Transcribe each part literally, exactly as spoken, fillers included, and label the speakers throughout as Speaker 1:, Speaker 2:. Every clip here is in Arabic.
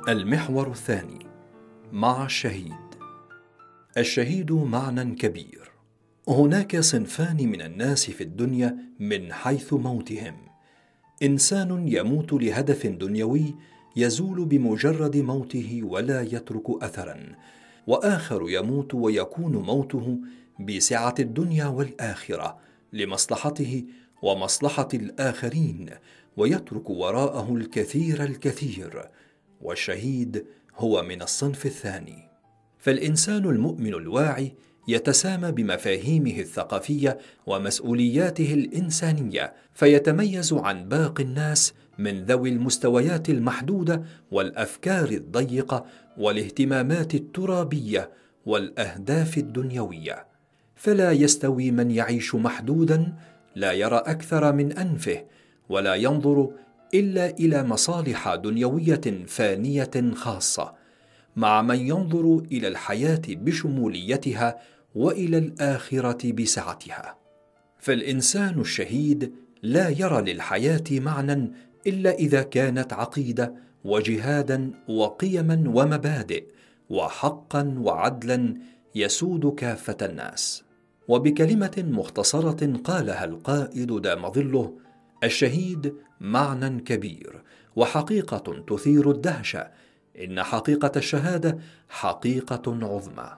Speaker 1: المحور الثاني مع الشهيد. الشهيد معنى كبير. هناك صنفان من الناس في الدنيا من حيث موتهم: إنسان يموت لهدف دنيوي يزول بمجرد موته ولا يترك أثرا، وآخر يموت ويكون موته بسعة الدنيا والآخرة لمصلحته ومصلحة الآخرين، ويترك وراءه الكثير الكثير. والشهيد هو من الصنف الثاني. فالإنسان المؤمن الواعي يتسامى بمفاهيمه الثقافية ومسؤولياته الإنسانية، فيتميز عن باقي الناس من ذوي المستويات المحدودة والأفكار الضيقة والاهتمامات الترابية والأهداف الدنيوية. فلا يستوي من يعيش محدودا لا يرى أكثر من أنفه ولا ينظر إلا إلى مصالح دنيوية فانية خاصة، مع من ينظر إلى الحياة بشموليتها وإلى الآخرة بسعتها. فالإنسان الشهيد لا يرى للحياة معنى إلا إذا كانت عقيدة وجهادا وقيما ومبادئ وحقا وعدلا يسود كافة الناس. وبكلمة مختصرة قالها القائد دام ظله: الشهيد معنى كبير وحقيقة تثير الدهشة، إن حقيقة الشهادة حقيقة عظمى.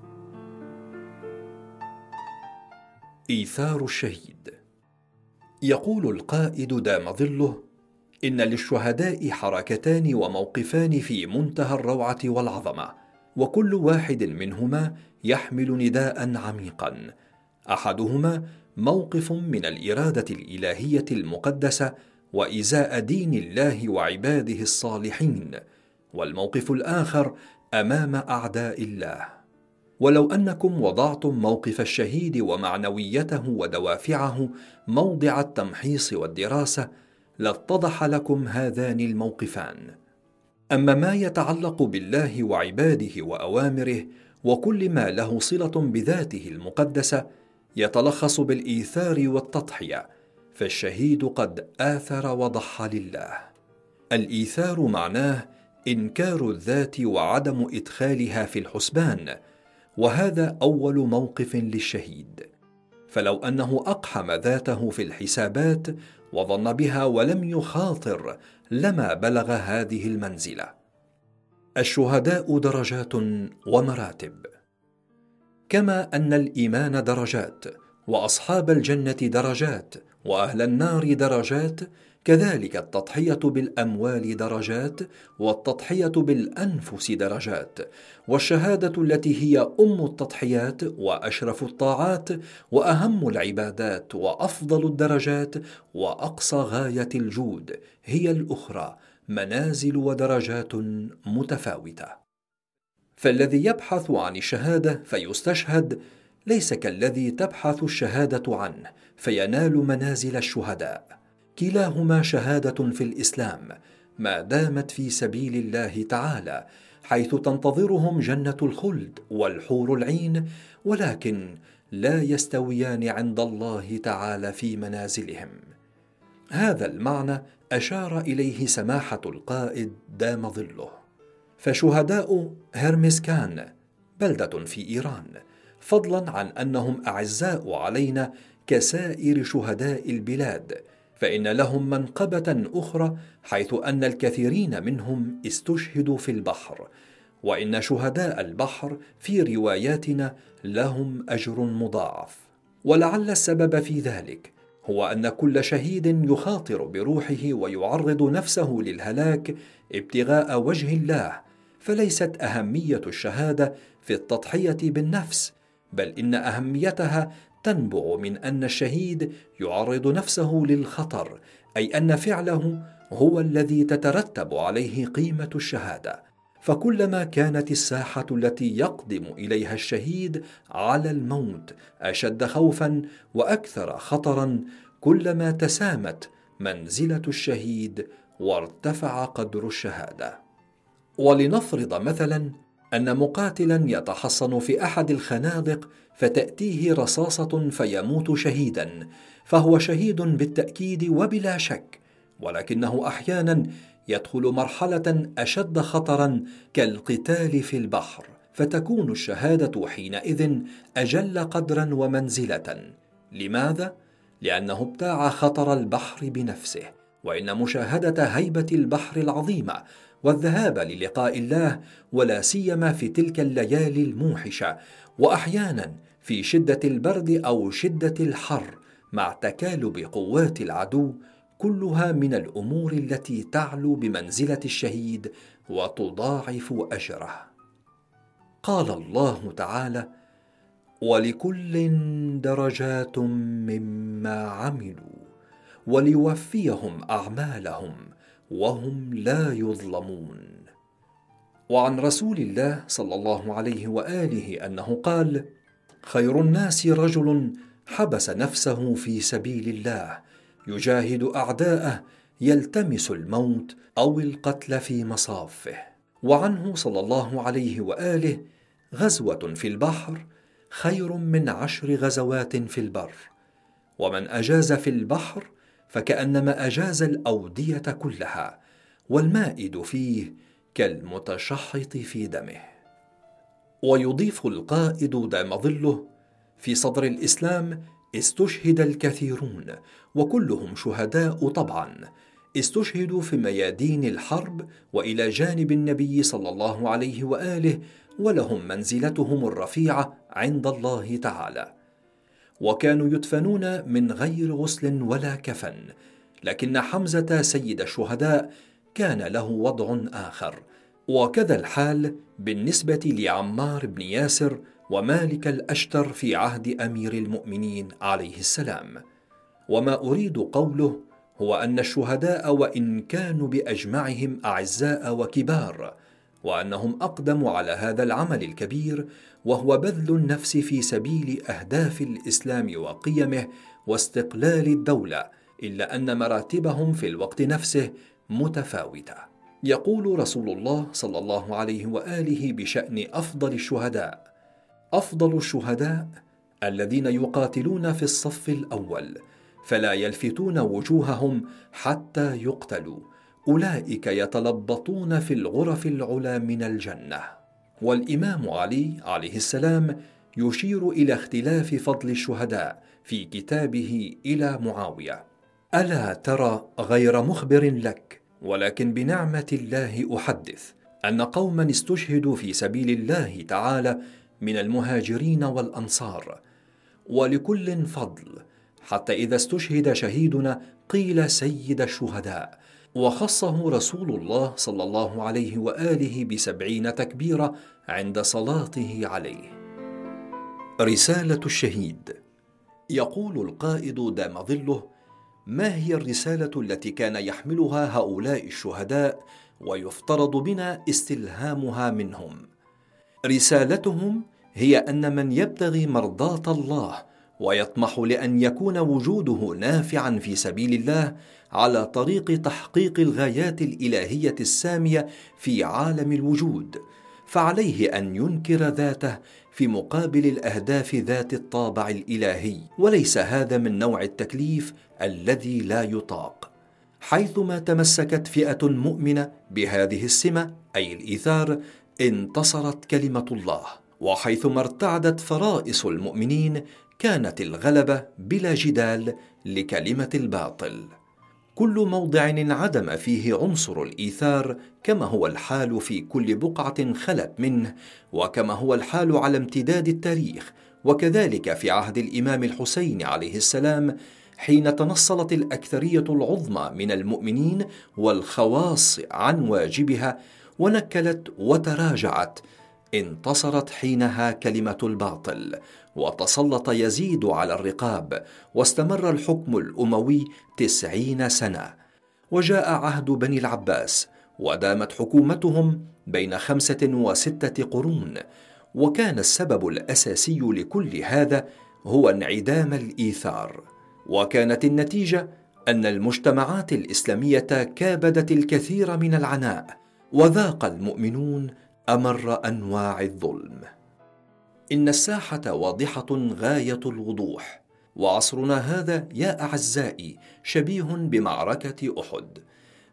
Speaker 1: إيثار الشهيد. يقول القائد دام ظله: إن للشهداء حركتان وموقفان في منتهى الروعة والعظمة، وكل واحد منهما يحمل نداء عميقا. أحدهما موقف من الإرادة الإلهية المقدسة وإزاء دين الله وعباده الصالحين، والموقف الآخر أمام أعداء الله. ولو أنكم وضعتم موقف الشهيد ومعنويته ودوافعه موضع التمحيص والدراسة لاتضح لكم هذان الموقفان. أما ما يتعلق بالله وعباده وأوامره وكل ما له صلة بذاته المقدسة يتلخص بالإيثار والتضحية، فالشهيد قد آثر وضحى لله. الإيثار معناه إنكار الذات وعدم إدخالها في الحسبان، وهذا أول موقف للشهيد. فلو أنه أقحم ذاته في الحسابات وظن بها ولم يخاطر لما بلغ هذه المنزلة. الشهداء درجات ومراتب، كما أن الإيمان درجات، وأصحاب الجنة درجات، وأهل النار درجات، كذلك التضحية بالأموال درجات، والتضحية بالأنفس درجات، والشهادة التي هي أم التضحيات وأشرف الطاعات وأهم العبادات وأفضل الدرجات وأقصى غاية الجود هي الأخرى، منازل ودرجات متفاوتة. فالذي يبحث عن الشهادة فيستشهد ليس كالذي تبحث الشهادة عنه فينال منازل الشهداء. كلاهما شهادة في الإسلام ما دامت في سبيل الله تعالى، حيث تنتظرهم جنة الخلد والحور العين، ولكن لا يستويان عند الله تعالى في منازلهم. هذا المعنى أشار إليه سماحة القائد دام ظله. فشهداء هرمزكان بلدة في إيران، فضلا عن أنهم أعزاء علينا كسائر شهداء البلاد، فإن لهم منقبة أخرى، حيث أن الكثيرين منهم استشهدوا في البحر، وإن شهداء البحر في رواياتنا لهم أجر مضاعف. ولعل السبب في ذلك هو أن كل شهيد يخاطر بروحه ويعرض نفسه للهلاك ابتغاء وجه الله، فليست أهمية الشهادة في التضحية بالنفس، بل إن أهميتها تنبع من أن الشهيد يعرض نفسه للخطر، أي أن فعله هو الذي تترتب عليه قيمة الشهادة. فكلما كانت الساحة التي يقدم إليها الشهيد على الموت أشد خوفا وأكثر خطرا، كلما تسامت منزلة الشهيد وارتفع قدر الشهادة. ولنفرض مثلا أن مقاتلا يتحصن في أحد الخنادق فتأتيه رصاصة فيموت شهيدا، فهو شهيد بالتأكيد وبلا شك، ولكنه أحيانا يدخل مرحلة أشد خطرا كالقتال في البحر، فتكون الشهادة حينئذ أجل قدرا ومنزلة. لماذا؟ لأنه ابتاع خطر البحر بنفسه، وإن مشاهدة هيبة البحر العظيمة والذهاب للقاء الله، ولا سيما في تلك الليالي الموحشة، وأحيانا في شدة البرد أو شدة الحر مع تكالب قوات العدو، كلها من الأمور التي تعلو بمنزلة الشهيد وتضاعف أجره. قال الله تعالى: ولكل درجات مما عملوا وليوفيهم أعمالهم وهم لا يظلمون. وعن رسول الله صلى الله عليه وآله أنه قال: خير الناس رجل حبس نفسه في سبيل الله يجاهد أعداءه يلتمس الموت أو القتل في مصافه. وعنه صلى الله عليه وآله: غزوة في البحر خير من عشر غزوات في البر، ومن أجاز في البحر فكأنما أجاز الأودية كلها، والمائد فيه كالمتشحط في دمه. ويضيف القائد دام ظله: في صدر الإسلام استشهد الكثيرون، وكلهم شهداء طبعا، استشهدوا في ميادين الحرب وإلى جانب النبي صلى الله عليه وآله، ولهم منزلتهم الرفيعة عند الله تعالى. وكانوا يدفنون من غير غسل ولا كفن، لكن حمزة سيد الشهداء كان له وضع آخر، وكذا الحال بالنسبة لعمار بن ياسر ومالك الأشتر في عهد أمير المؤمنين عليه السلام. وما أريد قوله هو أن الشهداء وإن كانوا بأجمعهم أعزاء وكبار، وأنهم أقدموا على هذا العمل الكبير، وهو بذل النفس في سبيل أهداف الإسلام وقيمه واستقلال الدولة، إلا أن مراتبهم في الوقت نفسه متفاوتة. يقول رسول الله صلى الله عليه وآله بشأن أفضل الشهداء: أفضل الشهداء الذين يقاتلون في الصف الأول فلا يلفتون وجوههم حتى يقتلوا، أولئك يتلبطون في الغرف العلى من الجنة. والإمام علي عليه السلام يشير إلى اختلاف فضل الشهداء في كتابه إلى معاوية: ألا ترى غير مخبر لك، ولكن بنعمة الله أحدث، أن قوما استشهدوا في سبيل الله تعالى من المهاجرين والأنصار، ولكل فضل، حتى إذا استشهد شهيدنا قيل سيد الشهداء، وخصه رسول الله صلى الله عليه وآله بسبعين تكبيرة عند صلاته عليه. رسالة الشهيد. يقول القائد دام ظله: ما هي الرسالة التي كان يحملها هؤلاء الشهداء ويفترض بنا استلهامها منهم؟ رسالتهم هي أن من يبتغي مرضاة الله ويطمح لأن يكون وجوده نافعا في سبيل الله على طريق تحقيق الغايات الإلهية السامية في عالم الوجود، فعليه أن ينكر ذاته في مقابل الأهداف ذات الطابع الإلهي، وليس هذا من نوع التكليف الذي لا يطاق. حيثما تمسكت فئة مؤمنة بهذه السمة أي الإيثار انتصرت كلمة الله، وحيثما ارتعدت فرائص المؤمنين كانت الغلبة بلا جدال لكلمة الباطل. كل موضع انعدم فيه عنصر الإيثار، كما هو الحال في كل بقعة خلت منه، وكما هو الحال على امتداد التاريخ، وكذلك في عهد الإمام الحسين عليه السلام حين تنصلت الأكثرية العظمى من المؤمنين والخواص عن واجبها ونكلت وتراجعت، انتصرت حينها كلمة الباطل، وتسلط يزيد على الرقاب، واستمر الحكم الأموي تسعين سنة، وجاء عهد بني العباس ودامت حكومتهم بين خمسة وستة قرون. وكان السبب الأساسي لكل هذا هو انعدام الإيثار، وكانت النتيجة أن المجتمعات الإسلامية كابدت الكثير من العناء، وذاق المؤمنون أمر أنواع الظلم. إن الساحة واضحة غاية الوضوح، وعصرنا هذا يا أعزائي شبيه بمعركة أحد،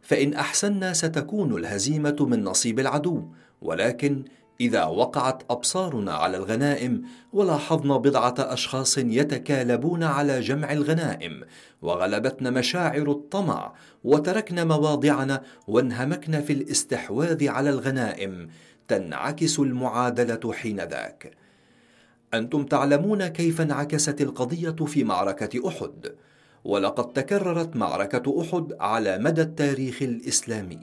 Speaker 1: فإن أحسننا ستكون الهزيمة من نصيب العدو، ولكن إذا وقعت أبصارنا على الغنائم ولاحظنا بضعة أشخاص يتكالبون على جمع الغنائم وغلبتنا مشاعر الطمع وتركنا مواضعنا وانهمكنا في الاستحواذ على الغنائم، تنعكس المعادلة حينذاك. أنتم تعلمون كيف انعكست القضية في معركة أحد، ولقد تكررت معركة أحد على مدى التاريخ الإسلامي.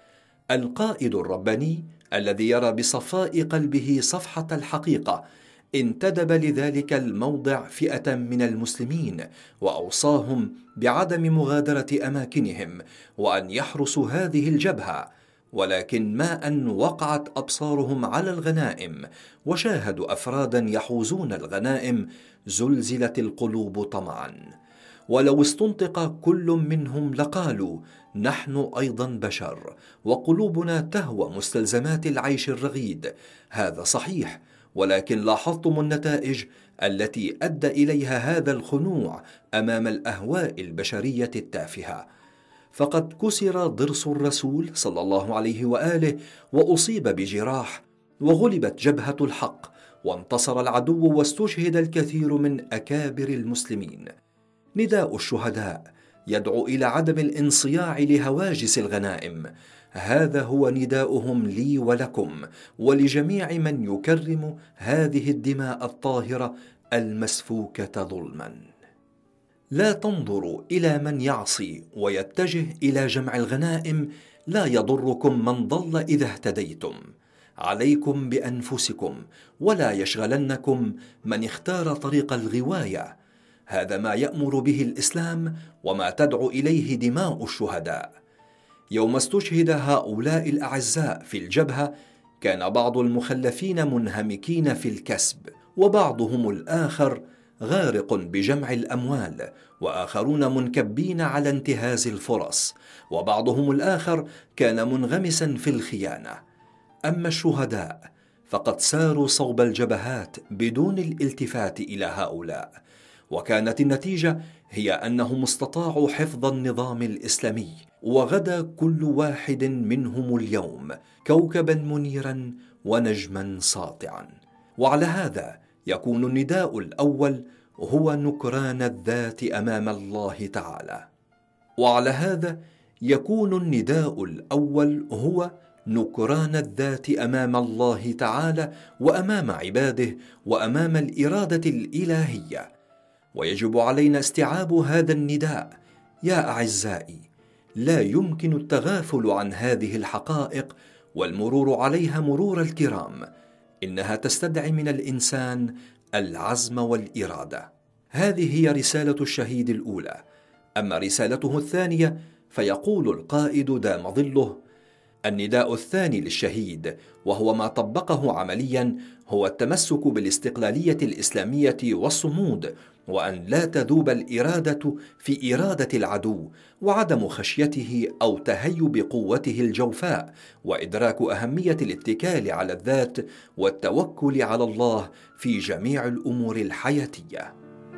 Speaker 1: القائد الرباني الذي يرى بصفاء قلبه صفحة الحقيقة انتدب لذلك الموضع فئة من المسلمين وأوصاهم بعدم مغادرة أماكنهم وأن يحرسوا هذه الجبهة، ولكن ما أن وقعت أبصارهم على الغنائم وشاهدوا أفرادا يحوزون الغنائم زلزلت القلوب طمعا، ولو استنطق كل منهم لقالوا نحن أيضا بشر وقلوبنا تهوى مستلزمات العيش الرغيد. هذا صحيح، ولكن لاحظتم النتائج التي أدى إليها هذا الخنوع أمام الأهواء البشرية التافهة. فقد كسر ضرس الرسول صلى الله عليه وآله وأصيب بجراح، وغلبت جبهة الحق، وانتصر العدو، واستشهد الكثير من أكابر المسلمين. نداء الشهداء يدعو إلى عدم الانصياع لهواجس الغنائم. هذا هو نداؤهم لي ولكم ولجميع من يكرم هذه الدماء الطاهرة المسفوكة ظلما. لا تنظروا إلى من يعصي ويتجه إلى جمع الغنائم، لا يضركم من ضل إذا اهتديتم. عليكم بأنفسكم، ولا يشغلنكم من اختار طريق الغواية. هذا ما يأمر به الإسلام وما تدعو إليه دماء الشهداء. يوم استشهد هؤلاء الأعزاء في الجبهة كان بعض المخلفين منهمكين في الكسب، وبعضهم الآخر غارق بجمع الأموال، وآخرون منكبين على انتهاز الفرص، وبعضهم الآخر كان منغمسا في الخيانة. أما الشهداء فقد ساروا صوب الجبهات بدون الالتفات إلى هؤلاء، وكانت النتيجة هي أنهم استطاعوا حفظ النظام الإسلامي، وغدا كل واحد منهم اليوم كوكبا منيرا ونجما ساطعا. وعلى هذا يكون النداء الأول هو نكران الذات أمام الله تعالى. وعلى هذا يكون النداء الأول هو نكران الذات أمام الله تعالى وأمام عباده وأمام الإرادة الإلهية. ويجب علينا استيعاب هذا النداء. يا أعزائي، لا يمكن التغافل عن هذه الحقائق والمرور عليها مرور الكرام. إنها تستدعي من الإنسان العزم والإرادة. هذه هي رسالة الشهيد الأولى. أما رسالته الثانية فيقول القائد دام ظله: النداء الثاني للشهيد، وهو ما طبقه عمليا، هو التمسك بالاستقلالية الإسلامية والصمود، وأن لا تذوب الإرادة في إرادة العدو، وعدم خشيته أو تهيب قوته الجوفاء، وإدراك أهمية الاتكال على الذات والتوكل على الله في جميع الأمور الحياتية.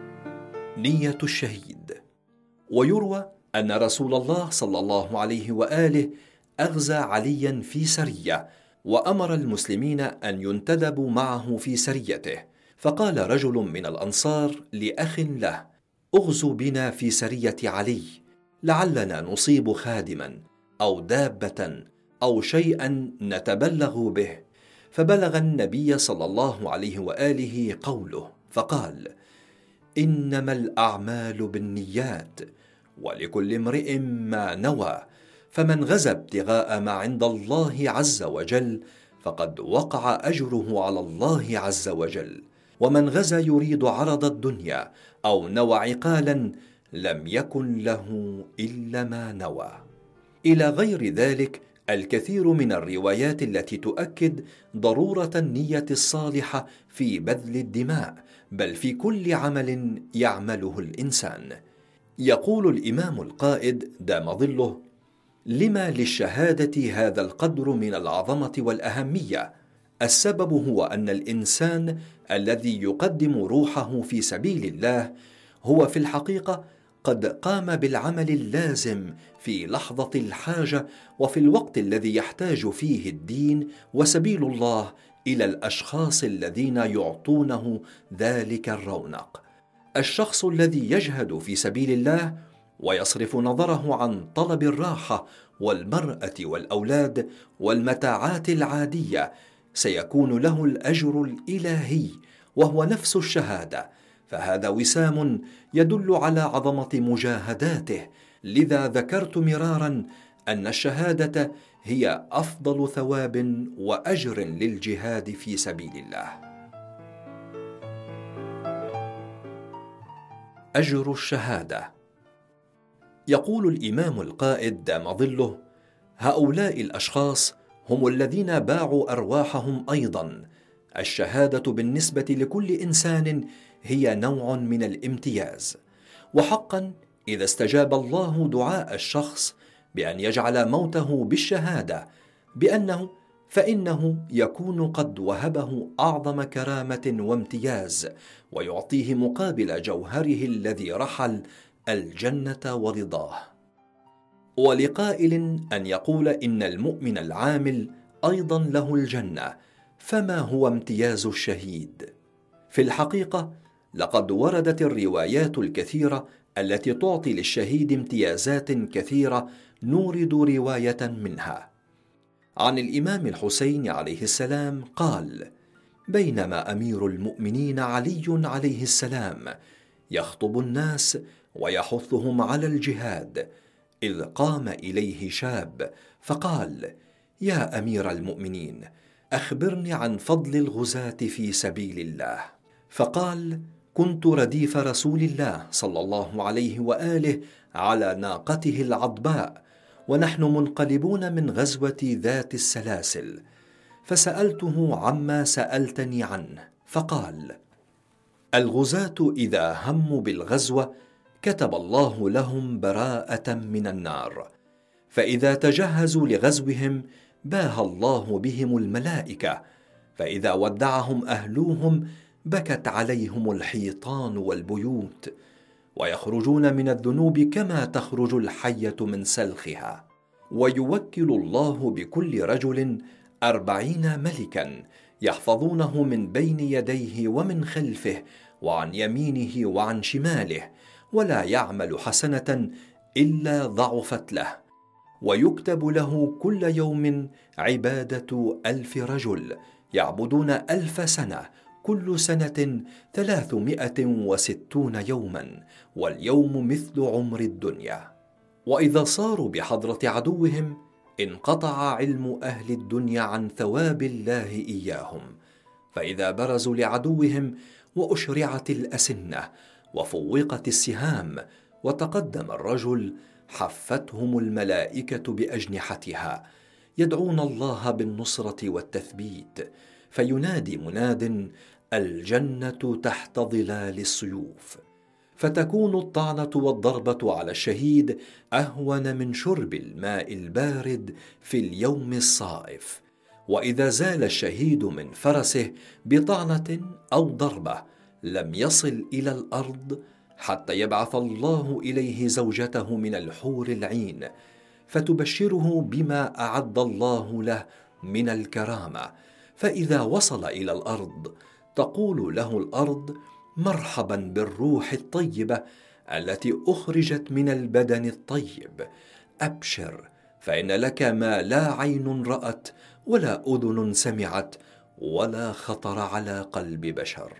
Speaker 1: نية الشهيد. ويروى أن رسول الله صلى الله عليه وآله أغزى عليا في سرية، وأمر المسلمين أن ينتدبوا معه في سريته، فقال رجل من الأنصار لأخ له: اغزوا بنا في سرية علي، لعلنا نصيب خادما أو دابة أو شيئا نتبلغ به. فبلغ النبي صلى الله عليه وآله قوله، فقال: إنما الأعمال بالنيات، ولكل امرئ ما نوى، فمن غزا ابتغاء ما عند الله عز وجل فقد وقع أجره على الله عز وجل، ومن غزا يريد عرض الدنيا أو نوى عقالا لم يكن له إلا ما نوى. إلى غير ذلك الكثير من الروايات التي تؤكد ضرورة النية الصالحة في بذل الدماء، بل في كل عمل يعمله الإنسان. يقول الإمام القائد دام ظله: لما للشهادة هذا القدر من العظمة والأهمية؟ السبب هو أن الإنسان الذي يقدم روحه في سبيل الله هو في الحقيقة قد قام بالعمل اللازم في لحظة الحاجة وفي الوقت الذي يحتاج فيه الدين وسبيل الله إلى الأشخاص الذين يعطونه ذلك الرونق. الشخص الذي يجهد في سبيل الله ويصرف نظره عن طلب الراحة والمرأة والأولاد والمتاعات العادية سيكون له الأجر الإلهي وهو نفس الشهادة، فهذا وسام يدل على عظمة مجاهداته. لذا ذكرت مرارا أن الشهادة هي أفضل ثواب وأجر للجهاد في سبيل الله. أجر الشهادة. يقول الإمام القائد دام ظله: هؤلاء الأشخاص هم الذين باعوا أرواحهم أيضا. الشهادة بالنسبة لكل إنسان هي نوع من الامتياز، وحقا إذا استجاب الله دعاء الشخص بأن يجعل موته بالشهادة بأنه فإنه يكون قد وهبه أعظم كرامة وامتياز، ويعطيه مقابل جوهره الذي رحل الجنة ورضاه. ولقائل أن يقول إن المؤمن العامل أيضا له الجنة، فما هو امتياز الشهيد؟ في الحقيقة لقد وردت الروايات الكثيرة التي تعطي للشهيد امتيازات كثيرة، نورد رواية منها. عن الإمام الحسين عليه السلام قال: بينما أمير المؤمنين علي عليه السلام يخطب الناس ويحثهم على الجهاد، إذ قام إليه شاب فقال: يا أمير المؤمنين، أخبرني عن فضل الغزاة في سبيل الله. فقال: كنت رديف رسول الله صلى الله عليه وآله على ناقته العضباء ونحن منقلبون من غزوة ذات السلاسل، فسألته عما سألتني عنه، فقال: الغزاة إذا هموا بالغزوة كتب الله لهم براءة من النار، فإذا تجهزوا لغزوهم باهى الله بهم الملائكة، فإذا ودعهم أهلوهم بكت عليهم الحيطان والبيوت، ويخرجون من الذنوب كما تخرج الحية من سلخها، ويوكل الله بكل رجل أربعين ملكا يحفظونه من بين يديه ومن خلفه وعن يمينه وعن شماله، ولا يعمل حسنة إلا ضعفت له، ويكتب له كل يوم عبادة ألف رجل يعبدون ألف سنة، كل سنة ثلاثمائة وستون يوما، واليوم مثل عمر الدنيا. وإذا صاروا بحضرة عدوهم انقطع علم أهل الدنيا عن ثواب الله إياهم، فإذا برزوا لعدوهم وأشرعت الأسنة وفوقت السهام وتقدم الرجل حفتهم الملائكة بأجنحتها يدعون الله بالنصرة والتثبيت، فينادي مناد: الجنة تحت ظلال السيوف، فتكون الطعنة والضربة على الشهيد أهون من شرب الماء البارد في اليوم الصائف. وإذا زال الشهيد من فرسه بطعنة أو ضربة لم يصل إلى الأرض حتى يبعث الله إليه زوجته من الحور العين فتبشره بما أعد الله له من الكرامة، فإذا وصل إلى الأرض تقول له الأرض: مرحبا بالروح الطيبة التي أخرجت من البدن الطيب، أبشر، فإن لك ما لا عين رأت ولا أذن سمعت ولا خطر على قلب بشر.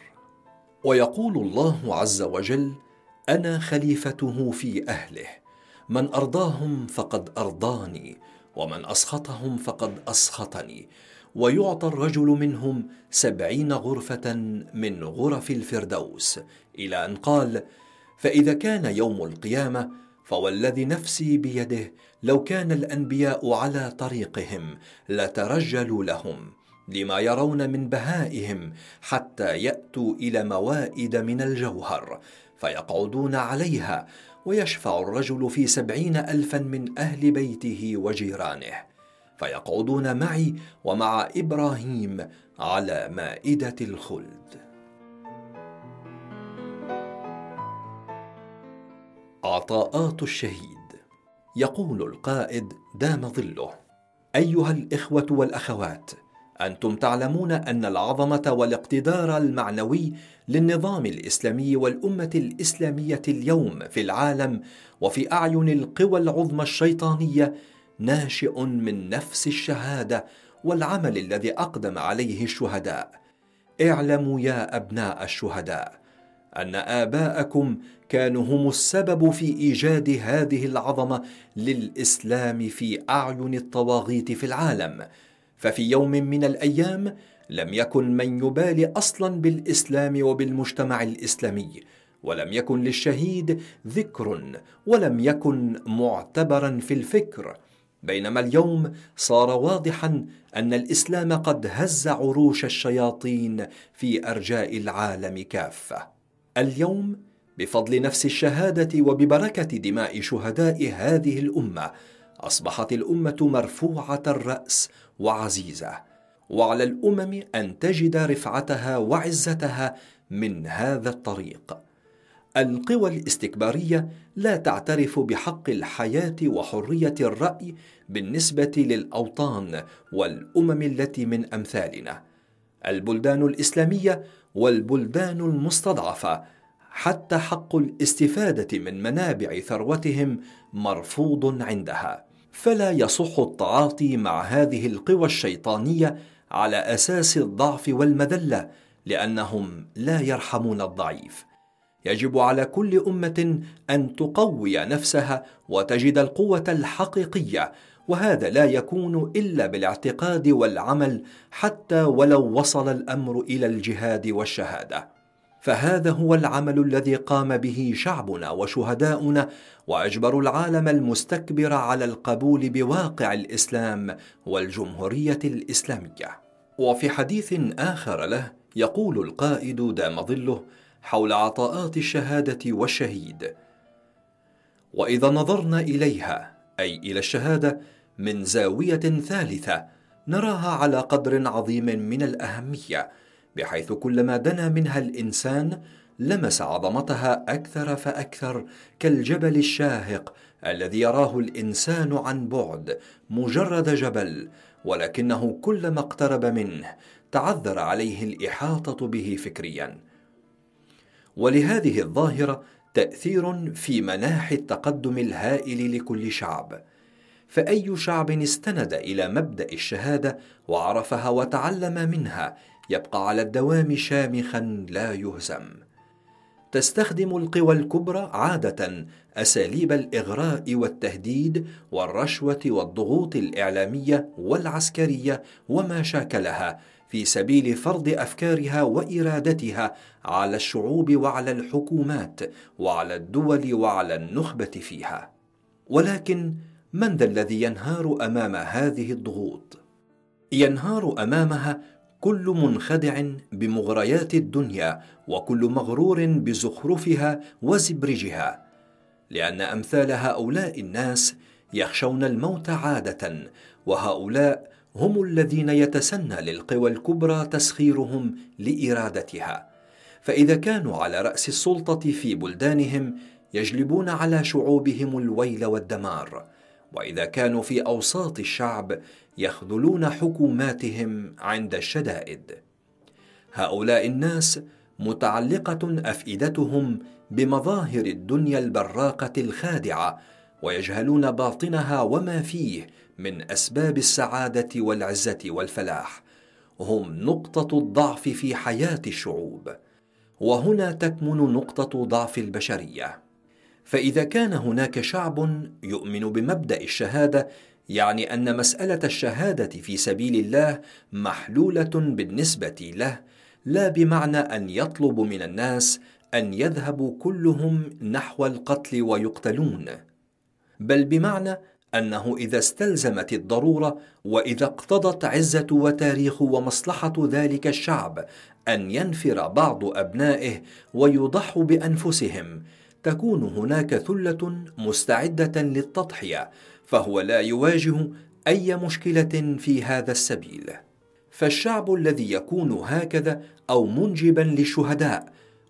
Speaker 1: ويقول الله عز وجل: أنا خليفته في أهله، من أرضاهم فقد أرضاني، ومن أسخطهم فقد أسخطني. ويعطى الرجل منهم سبعين غرفة من غرف الفردوس، إلى أن قال: فإذا كان يوم القيامة فوالذي نفسي بيده لو كان الأنبياء على طريقهم لترجلوا لهم لما يرون من بهائهم حتى يأتوا إلى موائد من الجوهر فيقعدون عليها، ويشفع الرجل في سبعين ألفا من أهل بيته وجيرانه فيقعدون معي ومع إبراهيم على مائدة الخلد. عطاءات الشهيد. يقول القائد دام ظله: أيها الإخوة والأخوات، أنتم تعلمون أن العظمة والاقتدار المعنوي للنظام الإسلامي والأمة الإسلامية اليوم في العالم وفي أعين القوى العظمى الشيطانية ناشئ من نفس الشهادة والعمل الذي أقدم عليه الشهداء. اعلموا يا أبناء الشهداء أن آباءكم كانوا هم السبب في إيجاد هذه العظمة للإسلام في أعين الطواغيت في العالم، ففي يوم من الأيام لم يكن من يبالي أصلا بالإسلام وبالمجتمع الإسلامي، ولم يكن للشهيد ذكر، ولم يكن معتبرا في الفكر، بينما اليوم صار واضحا أن الإسلام قد هز عروش الشياطين في أرجاء العالم كافة. اليوم بفضل نفس الشهادة وببركة دماء شهداء هذه الأمة أصبحت الأمة مرفوعة الرأس وعزيزة، وعلى الأمم أن تجد رفعتها وعزتها من هذا الطريق. القوى الاستكبارية لا تعترف بحق الحياة وحرية الرأي بالنسبة للأوطان والأمم التي من أمثالنا، البلدان الإسلامية والبلدان المستضعفة، حتى حق الاستفادة من منابع ثروتهم مرفوض عندها. فلا يصح التعاطي مع هذه القوى الشيطانية على أساس الضعف والمذلة، لأنهم لا يرحمون الضعيف. يجب على كل أمة أن تقوي نفسها وتجد القوة الحقيقية، وهذا لا يكون إلا بالاعتقاد والعمل، حتى ولو وصل الأمر إلى الجهاد والشهادة. فهذا هو العمل الذي قام به شعبنا وشهداؤنا، وأجبروا العالم المستكبر على القبول بواقع الإسلام والجمهورية الإسلامية. وفي حديث آخر له يقول القائد دام ظله حول عطاءات الشهادة والشهيد: وإذا نظرنا إليها، أي إلى الشهادة، من زاوية ثالثة نراها على قدر عظيم من الأهمية، بحيث كلما دنا منها الإنسان لمس عظمتها أكثر فأكثر، كالجبل الشاهق الذي يراه الإنسان عن بعد مجرد جبل، ولكنه كلما اقترب منه تعذر عليه الإحاطة به فكريا. ولهذه الظاهرة تأثير في مناحي التقدم الهائل لكل شعب، فأي شعب استند إلى مبدأ الشهادة وعرفها وتعلم منها يبقى على الدوام شامخا لا يهزم. تستخدم القوى الكبرى عادة أساليب الإغراء والتهديد والرشوة والضغوط الإعلامية والعسكرية وما شاكلها في سبيل فرض أفكارها وإرادتها على الشعوب وعلى الحكومات وعلى الدول وعلى النخبة فيها. ولكن من ذا الذي ينهار أمام هذه الضغوط؟ ينهار أمامها كل منخدع بمغريات الدنيا، وكل مغرور بزخرفها وزبرجها، لأن أمثال هؤلاء الناس يخشون الموت عادة، وهؤلاء هم الذين يتسنى للقوى الكبرى تسخيرهم لإرادتها. فإذا كانوا على رأس السلطة في بلدانهم يجلبون على شعوبهم الويل والدمار، وإذا كانوا في أوساط الشعب يخذلون حكوماتهم عند الشدائد. هؤلاء الناس متعلقة أفئدتهم بمظاهر الدنيا البراقة الخادعة، ويجهلون باطنها وما فيه من أسباب السعادة والعزة والفلاح. هم نقطة الضعف في حياة الشعوب، وهنا تكمن نقطة ضعف البشرية. فإذا كان هناك شعب يؤمن بمبدأ الشهادة، يعني أن مسألة الشهادة في سبيل الله محلولة بالنسبة له، لا بمعنى أن يطلب من الناس أن يذهبوا كلهم نحو القتل ويقتلون، بل بمعنى أنه إذا استلزمت الضرورة وإذا اقتضت عزة وتاريخ ومصلحة ذلك الشعب أن ينفر بعض أبنائه ويضحوا بأنفسهم، تكون هناك ثلة مستعدة للتضحية، فهو لا يواجه أي مشكلة في هذا السبيل. فالشعب الذي يكون هكذا أو منجبا للشهداء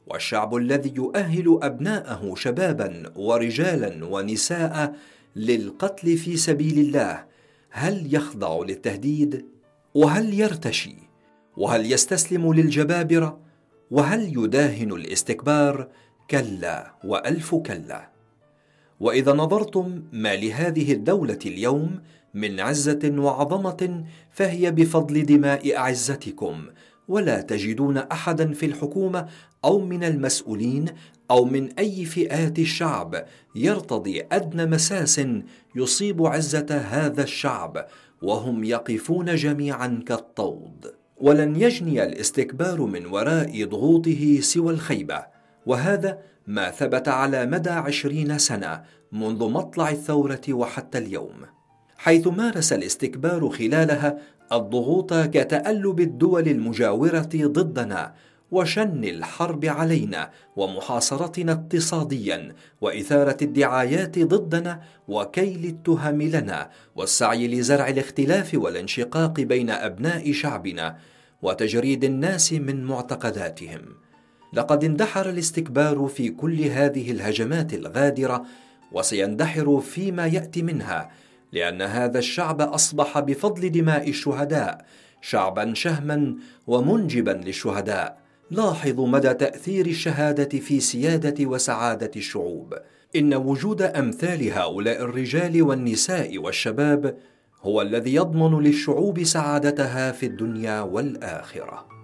Speaker 1: والشعب الذي يؤهل أبناءه شبابا ورجالا ونساء للقتل في سبيل الله هل يخضع للتهديد؟ وهل يرتشي؟ وهل يستسلم للجبابرة؟ وهل يداهن الاستكبار؟ كلا وألف كلا. وإذا نظرتم ما لهذه الدولة اليوم من عزة وعظمة فهي بفضل دماء أعزتكم، ولا تجدون أحدا في الحكومة أو من المسؤولين أو من أي فئات الشعب يرتضي أدنى مساس يصيب عزة هذا الشعب، وهم يقفون جميعا كالطود. ولن يجني الاستكبار من وراء ضغوطه سوى الخيبة، وهذا ما ثبت على مدى عشرين سنة منذ مطلع الثورة وحتى اليوم، حيث مارس الاستكبار خلالها الضغوط كتألب الدول المجاورة ضدنا وشن الحرب علينا ومحاصرتنا اقتصاديا وإثارة الدعايات ضدنا وكيل التهم لنا والسعي لزرع الاختلاف والانشقاق بين أبناء شعبنا وتجريد الناس من معتقداتهم. لقد اندحر الاستكبار في كل هذه الهجمات الغادرة، وسيندحر فيما يأتي منها، لأن هذا الشعب أصبح بفضل دماء الشهداء شعبا شهما ومنجبا للشهداء. لاحظوا مدى تأثير الشهادة في سيادة وسعادة الشعوب. إن وجود أمثال هؤلاء الرجال والنساء والشباب هو الذي يضمن للشعوب سعادتها في الدنيا والآخرة.